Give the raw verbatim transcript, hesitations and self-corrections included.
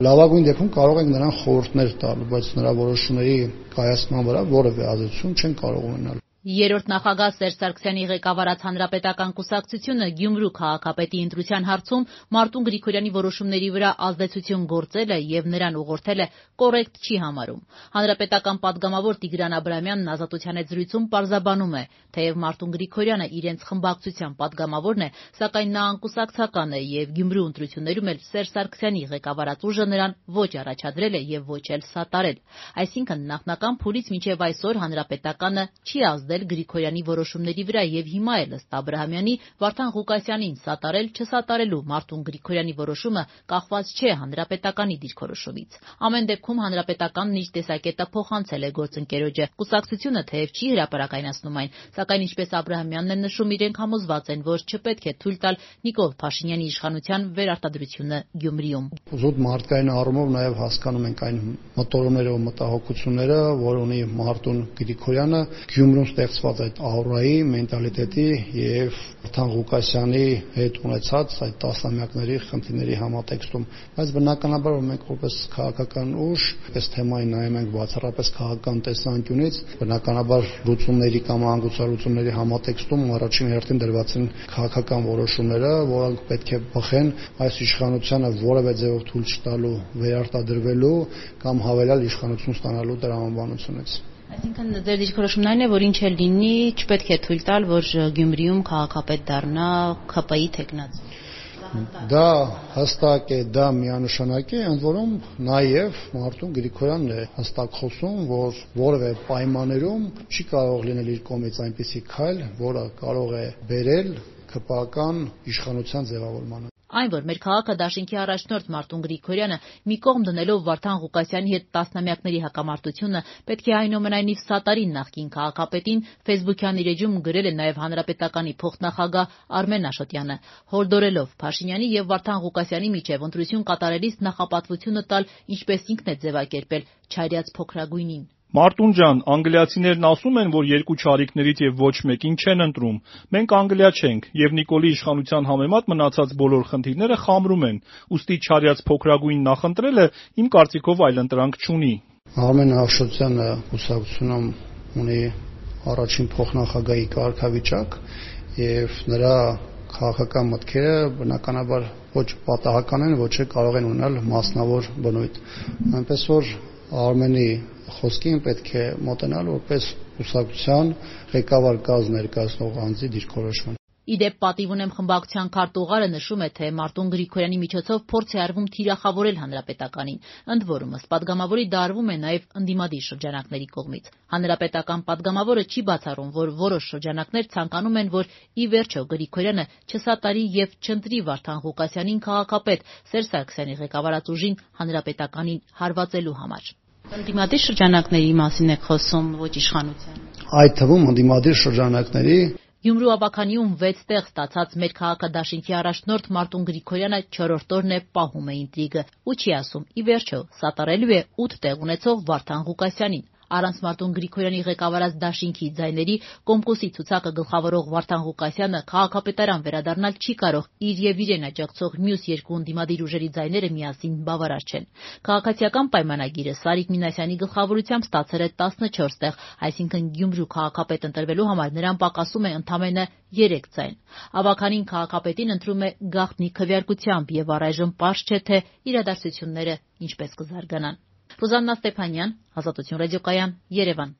Լավագույն դեպքում կարող ենք նրան խորհուրդներ տալ, բայց նրա որոշումների կայացման վրա որևէ ազդեցություն չեն կարող ունենալ։ Երրորդ նախագահ Սերժ Սարգսյանի ղեկավարած Հանրապետական կուսակցությունը Գյումրու քաղաքապետի ընտրության հարցում Մարտուն Գրիգորյանի որոշումների վրա ազդեցություն գործելը եւ նրան ուղղորդելը կոռեկտ չի համարում։ Հանրապետական պատգամավոր Տիգրան Աբրահամյանն Ազատության հետ զրույցում պարզաբանում է, թեև Մարտուն Գրիգորյանը իրենց խմբակցության պատգամավորն է, սակայն նա անկուսակցական է եւ Գյումրու ընտրություններում էլ Սերժ Սարգսյանի ղեկավարած ուժը նրան ոչ առաջադրել է եւ ոչ էլ սատարել։ Այսինքն նախնական փուլից մինչեւ այսօր Հանրապետականը չի ազդել Գրիգորյանի որոշումների վրա եւ հիմա էլ ըստ Աբրահամյանի Վարդան Ղուկասյանին սատարել չսատարելու Մարտուն Գրիգորյանի որոշումը կախված չէ Հանրապետականի դիրքորոշումից։ Ամեն դեպքում Հանրապետականն իր տեսակետը փոխանցել է գործընկերոջը։ Կուսակցությունը թեև չի հրապարակայնացնում այն, սակայն ինչպես Աբրահամյանն է նշում, իրենք համոզված են, որ չպետք է թույլ տալ Նիկոլ Փաշինյանի իշխանության վերարտադրությունը Գյումրիում։ Զուտ մարդկային առումով նաև հասկանում ենք այն մտորումները ու մտահոգությունները, որ ունի Մարտուն Գրիգորյանը Գյումրում ստեղծված այդ աուրայի, մենտալիտետի եւ Վարդան Ղուկասյանի հետ ունեցած այդ տասնամյակների խնդիրների համատեքստում, բայց բնականաբար որ մենք որպես քաղաքական ուժ, այս թեմային նայում ենք բացառապես քաղաքական տեսանկյունից, բնականաբար լուծումների կամ անգուցալուծումների համատեքստում առաջին հերթին դրված են քաղաքական որոշումները, որոնք պետք է բխեն այս իշխանությանը որևէ ձևով թույլ չտալու վերարտադրվելու կամ հավելյալ իշխանություն ստանալու տրամաբանությունից։ Այսինքն ձեր դիրքորոշումն այն է, որ ինչ էլ լինի, չպետք է թույլ տալ, որ Գյումրիում քաղաքապետ դառնա ՔՊ-ի թեկնածու։ Դա հստակ է, դա միանշանակ է, ընդ որում նաև Մարտուն Գրիգորյանն է հստակ խոսում, որ որևէ պայմաններում չի կարող լինել իր կողմից այնպիսի քայլ, որը կարող է բերել ՔՊ-ական իշխանության ձևավորմանը։ Այն, որ մեր քաղաքը դաշինքի առաջնորդ Մարտուն Գրիգորյանը մի կողմ դնելով Վարդան Ղուկասյանի հետ տասնամյակների հակամարտությունը պետք է այնուամենայնիվ սատարի նախկին քաղաքապետին, ֆեյսբուքյան իր էջում գրել է նաև Հանրապետականի փոխնախագահ Արմեն Աշոտյանը, հորդորելով Փաշինյանի եւ Վարդան Ղուկասյանի միջև ընտրություն կատարելիս նախապատվությունը տալ, ինչպես ինքն է ձևակերպել, չարյաց փոքրագույնին։ Մարտուն ջան, անգլիացիներն ասում են, որ երկու չարիքներից եւ ոչ մեկին չեն ընտրում։ Մենք Անգլիա չենք եւ Նիկոլի իշխանության համեմատ մնացած բոլոր խնդիրները խամրում են։ Ուստի չարյաց փոքրագույն նախընտրելը իմ կարծիքով այլընտրանք չունի։ Արմեն Աշոտյանը կուսակցությունում ունի առաջին փոխնախագահի կարգավիճակ եւ նրա քաղաքական մտքերը բնականաբար ոչ պատահական են, ոչ էլ կարող են ունենալ մասնավոր բնույթ։ Այնպես որ Արմենի խոսքին պետք է մոտենալ որպես կուսակցության ղեկավար կազմ ներկայացնող անձի դիրքորոշման։ Իդեպ պատիվ ունեմ խմբակցության քարտուղարը նշում է, թե Մարտուն Գրիգորյանի միջոցով փորձ է արվում թիրախավորել Հանրապետականին, ընդ որում ըստ պատգամավորի դա արվում է նաև ընդդիմադիր շրջանակների կողմից։ Հանրապետական պատգամավորը չի բացառում, որ որոշ շրջանակներ ցանկանում են, որ ի վերջո Գրիգորյանը չսատարի եւ չընտրի Վարդան Ղուկասյանին քաղաքապետ Սերժ Սարգսյանի ղեկավարած ուժին Հանրապետականին հարվածելու համար։ Ընդդիմադիր շրջանակների մասին եք խոսում, ոչ իշխանության։ Այդ թվում ընդդիմադիր շրջանակների Գյումրու ավագանիում վեց տեղ ստացած մեր քաղաքադաշինքի առաջնորդ Մարտուն Գրիգորյանը չորրորդ օրն է պահում է ինտրիգը ու չի ասում ի վերջո սատարելու է ութ տեղ ունեցող Վարդան Ղուկասյանին։ Առանց Մարտուն Գրիգորյանի ղեկավարած դաշինքի ձայների Կոմկուսի ցուցակը գլխավորող Վարդան Ղուկասյանը քաղաքապետարան վերադառնալ չի կարող, իր եւ իրեն աջակցող մյուս երկու ընդդիմադիր ուժերի ձայները միասին բավարար չեն։ Քաղաքացիական պայմանագիրը Սարիկ Մինասյանի գլխավորությամբ ստացել է տասնչորս տեղ, այսինքն Գյումրու քաղաքապետ ընտրվելու համար նրան պակասում է ընդամենը երեք ձայն։ Ավագանին քաղաքապետին ընտրում է գաղտնի քվեարկությամբ եւ առայժմ պարզ չէ, թե իրադարձությունները ինչպես կզարգանան։ Ռուզաննա Ստեփանյան, Ազատություն ռադիոկայան, Երևան։